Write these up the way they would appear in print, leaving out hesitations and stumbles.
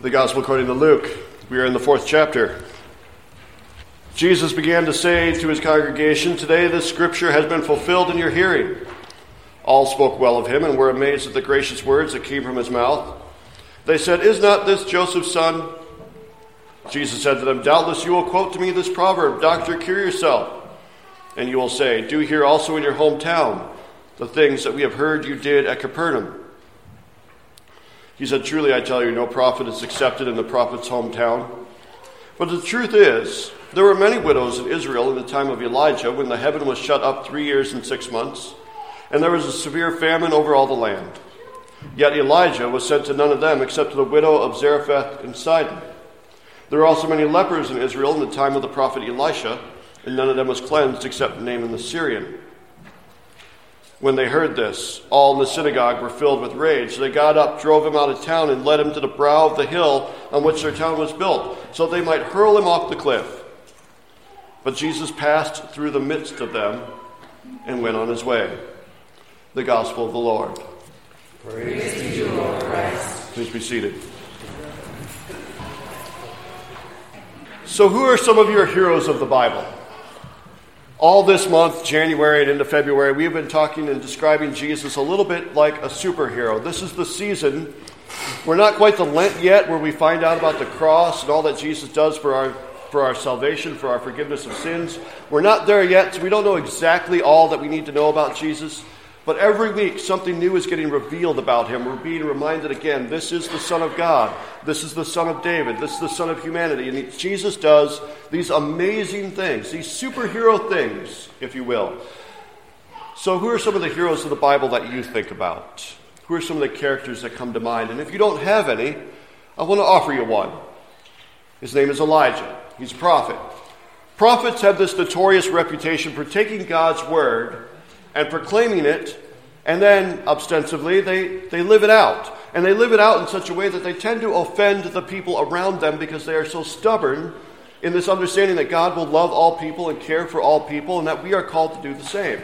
The Gospel according to Luke. We are in the 4th chapter. Jesus began to say to his congregation, "Today this scripture has been fulfilled in your hearing." All spoke well of him and were amazed at the gracious words that came from his mouth. They said, "Is not this Joseph's son?" Jesus said to them, "Doubtless you will quote to me this proverb, 'Doctor, cure yourself.' And you will say, 'Do here also in your hometown the things that we have heard you did at Capernaum.'" He said, "Truly I tell you, no prophet is accepted in the prophet's hometown. But the truth is, there were many widows in Israel in the time of Elijah, when the heaven was shut up 3 years and 6 months, and there was a severe famine over all the land. Yet Elijah was sent to none of them except to the widow of Zarephath in Sidon. There were also many lepers in Israel in the time of the prophet Elisha, and none of them was cleansed except Naaman the Syrian." When they heard this, all in the synagogue were filled with rage. They got up, drove him out of town, and led him to the brow of the hill on which their town was built, so they might hurl him off the cliff. But Jesus passed through the midst of them and went on his way. The Gospel of the Lord. Praise to you, Lord Christ. Please be seated. So who are some of your heroes of the Bible? All this month, January and into February, we have been talking and describing Jesus a little bit like a superhero. This is the season. We're not quite to Lent yet, where we find out about the cross and all that Jesus does for our salvation, for our forgiveness of sins. We're not there yet, so we don't know exactly all that we need to know about Jesus. But every week, something new is getting revealed about him. We're being reminded again, this is the Son of God. This is the Son of David. This is the Son of humanity. And Jesus does these amazing things, these superhero things, if you will. So who are some of the heroes of the Bible that you think about? Who are some of the characters that come to mind? And if you don't have any, I want to offer you one. His name is Elijah. He's a prophet. Prophets have this notorious reputation for taking God's word and proclaiming it, and then, ostensibly, they live it out. And they live it out in such a way that they tend to offend the people around them because they are so stubborn in this understanding that God will love all people and care for all people, and that we are called to do the same.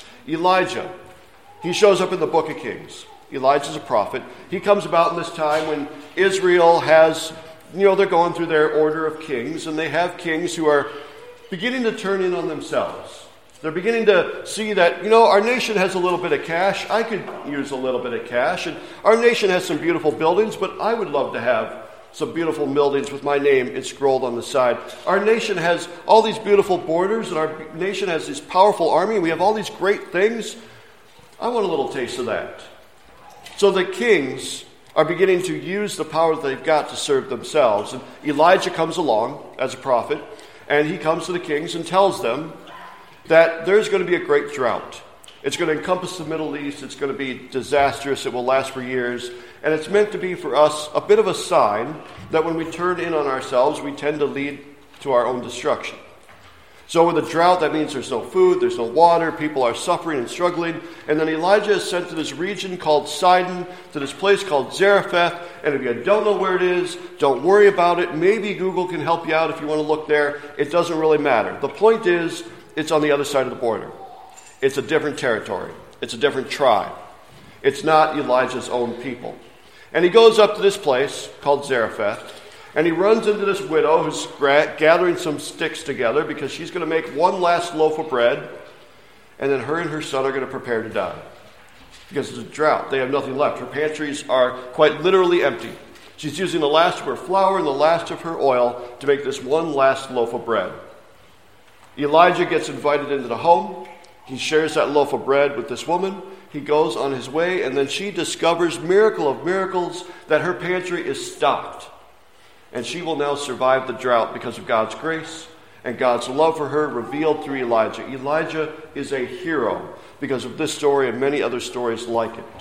Elijah, he shows up in the book of Kings. Elijah's a prophet. He comes about in this time when Israel has, they're going through their order of kings, and they have kings who are beginning to turn in on themselves. They're beginning to see that, our nation has a little bit of cash. I could use a little bit of cash. And our nation has some beautiful buildings, but I would love to have some beautiful buildings with my name inscrolled on the side. Our nation has all these beautiful borders, and our nation has this powerful army, and we have all these great things. I want a little taste of that. So the kings are beginning to use the power that they've got to serve themselves. And Elijah comes along as a prophet, and he comes to the kings and tells them that there's going to be a great drought. It's going to encompass the Middle East. It's going to be disastrous. It will last for years. And it's meant to be for us a bit of a sign that when we turn in on ourselves, we tend to lead to our own destruction. So with a drought, that means there's no food, there's no water, people are suffering and struggling. And then Elijah is sent to this region called Sidon, to this place called Zarephath. And if you don't know where it is, don't worry about it. Maybe Google can help you out if you want to look there. It doesn't really matter. The point is, it's on the other side of the border. It's a different territory. It's a different tribe. It's not Elijah's own people. And he goes up to this place called Zarephath, and he runs into this widow who's gathering some sticks together because she's going to make one last loaf of bread, and then her and her son are going to prepare to die. Because it's a drought. They have nothing left. Her pantries are quite literally empty. She's using the last of her flour and the last of her oil to make this one last loaf of bread. Elijah gets invited into the home. He shares that loaf of bread with this woman. He goes on his way, and then she discovers, miracle of miracles, that her pantry is stocked. And she will now survive the drought because of God's grace and God's love for her revealed through Elijah. Elijah is a hero because of this story and many other stories like it.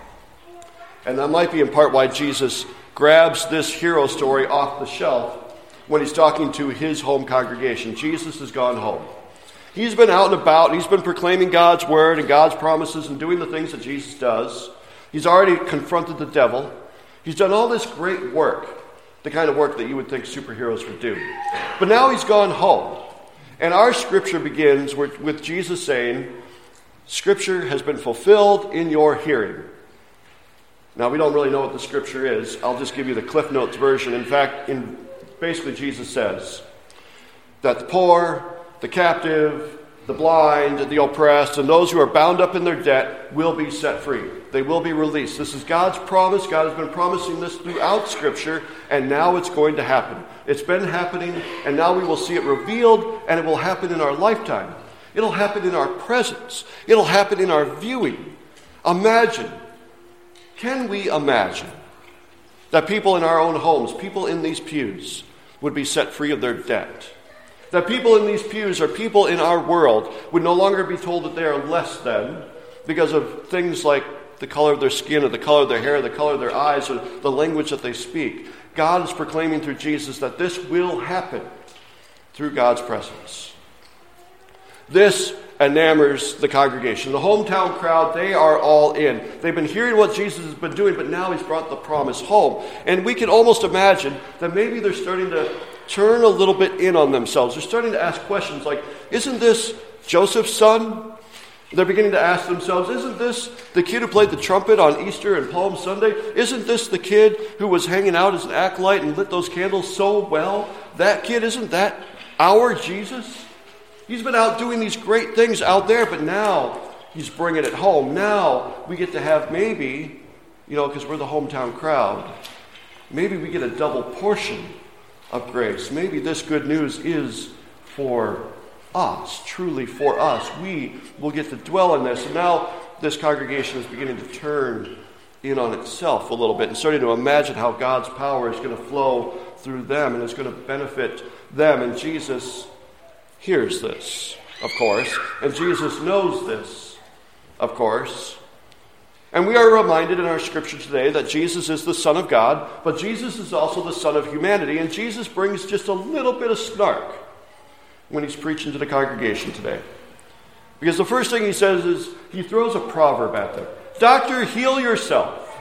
And that might be in part why Jesus grabs this hero story off the shelf when he's talking to his home congregation. Jesus has gone home. He's been out and about, and he's been proclaiming God's word and God's promises and doing the things that Jesus does. He's already confronted the devil. He's done all this great work, the kind of work that you would think superheroes would do. But now he's gone home. And our scripture begins with Jesus saying, "Scripture has been fulfilled in your hearing." Now, we don't really know what the scripture is. I'll just give you the Cliff Notes version. In fact, basically Jesus says that the poor, the captive, the blind, the oppressed, and those who are bound up in their debt will be set free. They will be released. This is God's promise. God has been promising this throughout Scripture, and now it's going to happen. It's been happening, and now we will see it revealed, and it will happen in our lifetime. It'll happen in our presence. It'll happen in our viewing. Imagine. Can we imagine that people in our own homes, people in these pews, would be set free of their debt? That people in these pews or people in our world would no longer be told that they are less than because of things like the color of their skin or the color of their hair, the color of their eyes, or the language that they speak. God is proclaiming through Jesus that this will happen through God's presence. This enamors the congregation. The hometown crowd, they are all in. They've been hearing what Jesus has been doing, but now he's brought the promise home. And we can almost imagine that maybe they're starting to turn a little bit in on themselves. They're starting to ask questions like, isn't this Joseph's son? They're beginning to ask themselves, isn't this the kid who played the trumpet on Easter and Palm Sunday? Isn't this the kid who was hanging out as an acolyte and lit those candles so well? That kid, isn't that our Jesus? He's been out doing these great things out there, but now he's bringing it home. Now we get to have maybe, because we're the hometown crowd, maybe we get a double portion of grace. Maybe this good news is for us, truly for us. We will get to dwell in this. And now this congregation is beginning to turn in on itself a little bit and starting to imagine how God's power is going to flow through them and it's going to benefit them. And Jesus hears this, of course, and Jesus knows this, of course. And we are reminded in our scripture today that Jesus is the Son of God, but Jesus is also the Son of humanity, and Jesus brings just a little bit of snark when he's preaching to the congregation today. Because the first thing he says is, he throws a proverb at them. Doctor, heal yourself.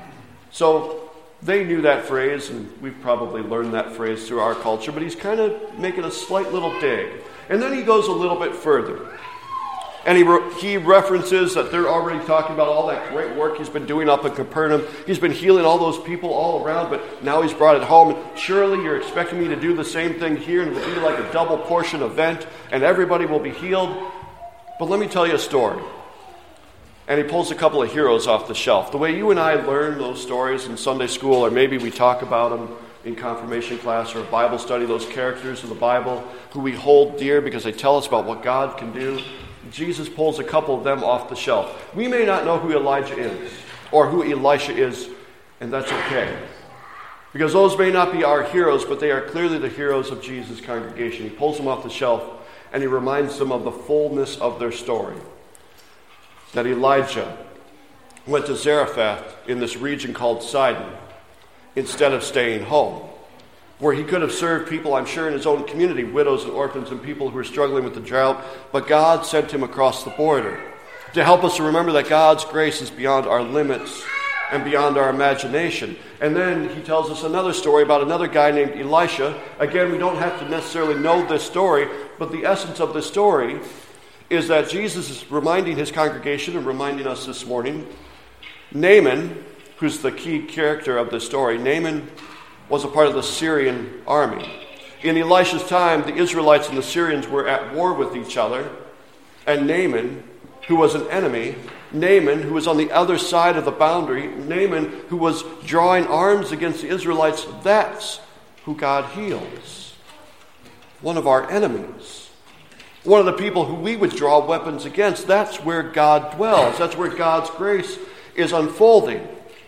So they knew that phrase, and we've probably learned that phrase through our culture, but he's kind of making a slight little dig. And then he goes a little bit further. And he references that they're already talking about all that great work he's been doing up in Capernaum. He's been healing all those people all around, but now he's brought it home. And surely you're expecting me to do the same thing here, and it'll be like a double portion event, and everybody will be healed. But let me tell you a story. And he pulls a couple of heroes off the shelf. The way you and I learn those stories in Sunday school, or maybe we talk about them in confirmation class or Bible study, those characters of the Bible who we hold dear because they tell us about what God can do. Jesus pulls a couple of them off the shelf. We may not know who Elijah is or who Elisha is, and that's okay. Because those may not be our heroes, but they are clearly the heroes of Jesus' congregation. He pulls them off the shelf, and he reminds them of the fullness of their story. That Elijah went to Zarephath in this region called Sidon instead of staying home, where he could have served people, I'm sure, in his own community, widows and orphans and people who were struggling with the drought. But God sent him across the border to help us to remember that God's grace is beyond our limits and beyond our imagination. And then he tells us another story about another guy named Elisha. Again, we don't have to necessarily know this story, but the essence of this story is that Jesus is reminding his congregation and reminding us this morning, Naaman, who's the key character of the story, Naaman was a part of the Syrian army. In Elisha's time, the Israelites and the Syrians were at war with each other, and Naaman, who was an enemy, Naaman, who was on the other side of the boundary, Naaman, who was drawing arms against the Israelites, that's who God heals. One of our enemies. One of the people who we would draw weapons against. That's where God dwells. That's where God's grace is unfolding.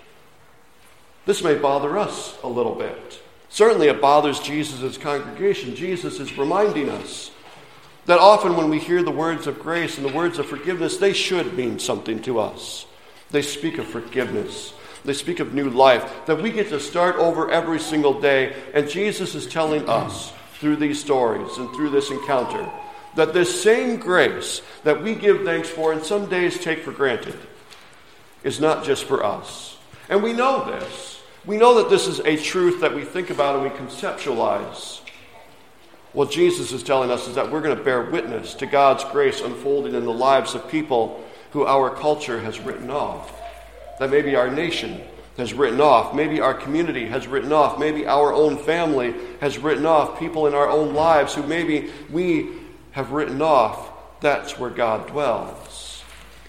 This may bother us a little bit. Certainly it bothers Jesus' congregation. Jesus is reminding us that often when we hear the words of grace and the words of forgiveness, they should mean something to us. They speak of forgiveness. They speak of new life, that we get to start over every single day. And Jesus is telling us through these stories and through this encounter that this same grace that we give thanks for and some days take for granted is not just for us. And we know this. We know that this is a truth that we think about and we conceptualize. What Jesus is telling us is that we're going to bear witness to God's grace unfolding in the lives of people who our culture has written off. that maybe our nation has written off, maybe our community has written off, maybe our own family has written off, people in our own lives who maybe we have written off, that's where God dwells.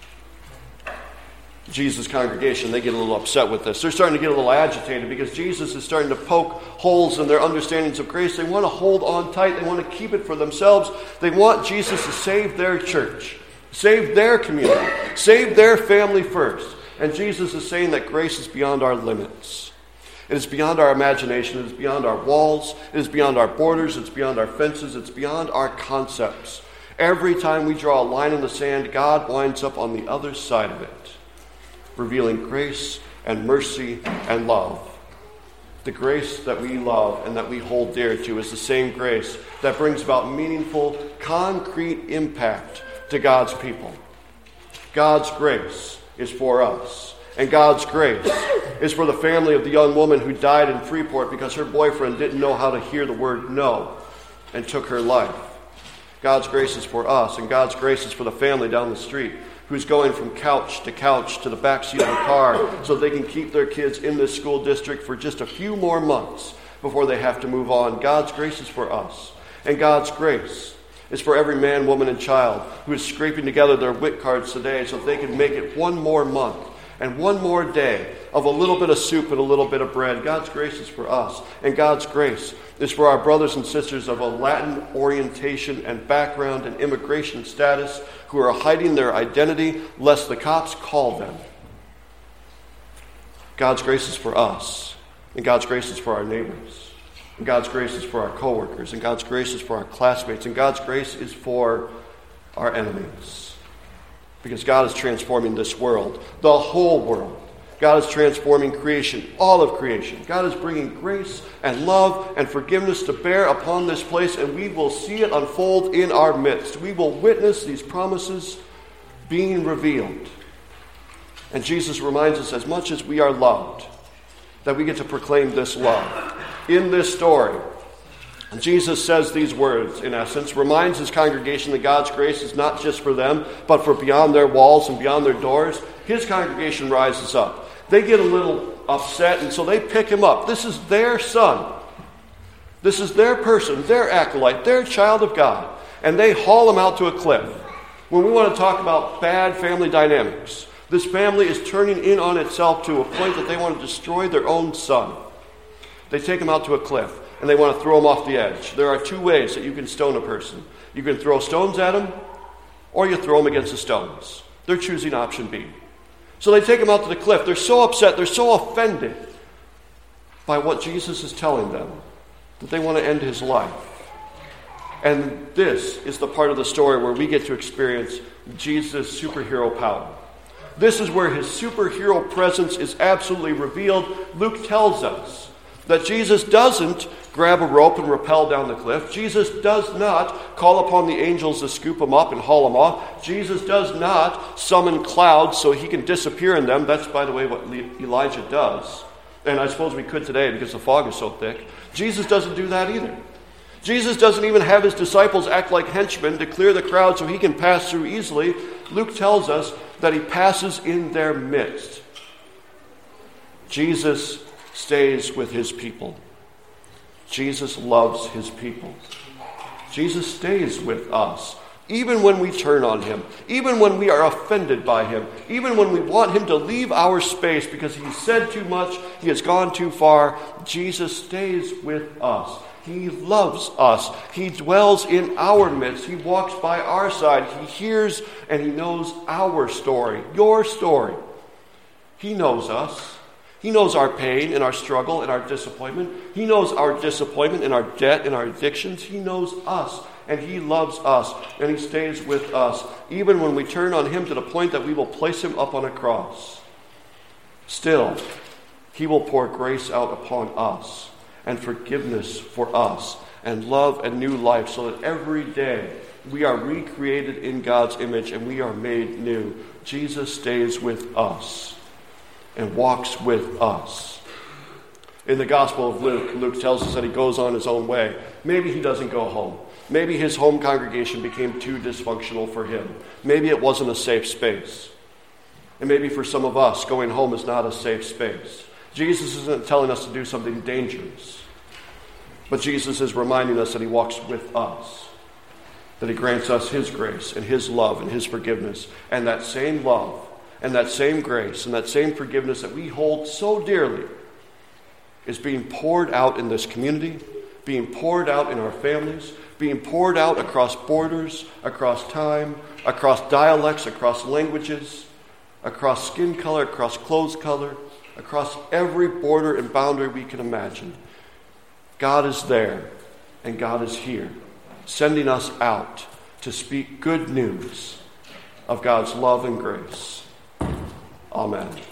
Jesus' congregation, they get a little upset with this. They're starting to get a little agitated because Jesus is starting to poke holes in their understandings of grace. They want to hold on tight. They want to keep it for themselves. They want Jesus to save their church, save their community, save their family first. And Jesus is saying that grace is beyond our limits. It is beyond our imagination. It is beyond our walls. It is beyond our borders. It's beyond our fences. It's beyond our concepts. Every time we draw a line in the sand, God winds up on the other side of it, revealing grace and mercy and love. The grace that we love and that we hold dear to is the same grace that brings about meaningful, concrete impact to God's people. God's grace is for us. And God's grace is for the family of the young woman who died in Freeport because her boyfriend didn't know how to hear the word no and took her life. God's grace is for us, and God's grace is for the family down the street who's going from couch to the backseat of a car so they can keep their kids in this school district for just a few more months before they have to move on. God's grace is for us. And God's grace is for every man, woman, and child who is scraping together their WIC cards today so they can make it one more month and one more day of a little bit of soup and a little bit of bread. God's grace is for us. And God's grace is for our brothers and sisters of a Latin orientation and background and immigration status who are hiding their identity lest the cops call them. God's grace is for us. And God's grace is for our neighbors. And God's grace is for our coworkers. And God's grace is for our classmates. And God's grace is for our enemies. Because God is transforming this world, the whole world. God is transforming creation, all of creation. God is bringing grace and love and forgiveness to bear upon this place, and we will see it unfold in our midst. We will witness these promises being revealed. And Jesus reminds us, as much as we are loved, that we get to proclaim this love. In this story, Jesus says these words, in essence, reminds his congregation that God's grace is not just for them, but for beyond their walls and beyond their doors. His congregation rises up. They get a little upset, and so they pick him up. This is their son. This is their person, their acolyte, their child of God. And they haul him out to a cliff. When we want to talk about bad family dynamics, this family is turning in on itself to a point that they want to destroy their own son. They take him out to a cliff. And they want to throw him off the edge. There are two ways that you can stone a person. You can throw stones at him, or you throw him against the stones. They're choosing option B. So they take him out to the cliff. They're so upset, they're so offended by what Jesus is telling them that they want to end his life. And this is the part of the story where we get to experience Jesus' superhero power. This is where his superhero presence is absolutely revealed. Luke tells us that Jesus doesn't grab a rope and rappel down the cliff. Jesus does not call upon the angels to scoop him up and haul him off. Jesus does not summon clouds so he can disappear in them. That's, by the way, what Elijah does. And I suppose we could today because the fog is so thick. Jesus doesn't do that either. Jesus doesn't even have his disciples act like henchmen to clear the crowd so he can pass through easily. Luke tells us that he passes in their midst. Jesus stays with his people. Jesus loves his people. Jesus stays with us, even when we turn on him, even when we are offended by him, even when we want him to leave our space because he said too much, he has gone too far. Jesus stays with us. He loves us. He dwells in our midst. He walks by our side. He hears and he knows our story, your story. He knows us. He knows our pain and our struggle and our disappointment. He knows our disappointment and our debt and our addictions. He knows us, and he loves us, and he stays with us, even when we turn on him to the point that we will place him up on a cross. Still, he will pour grace out upon us, and forgiveness for us, and love and new life, so that every day we are recreated in God's image and we are made new. Jesus stays with us and walks with us. In the Gospel of Luke, Luke tells us that he goes on his own way. Maybe he doesn't go home. Maybe his home congregation became too dysfunctional for him. Maybe it wasn't a safe space. And maybe for some of us, going home is not a safe space. Jesus isn't telling us to do something dangerous. But Jesus is reminding us that he walks with us. That he grants us his grace and his love and his forgiveness. And that same love and that same grace and that same forgiveness that we hold so dearly is being poured out in this community, being poured out in our families, being poured out across borders, across time, across dialects, across languages, across skin color, across clothes color, across every border and boundary we can imagine. God is there and God is here, sending us out to speak good news of God's love and grace. Amen.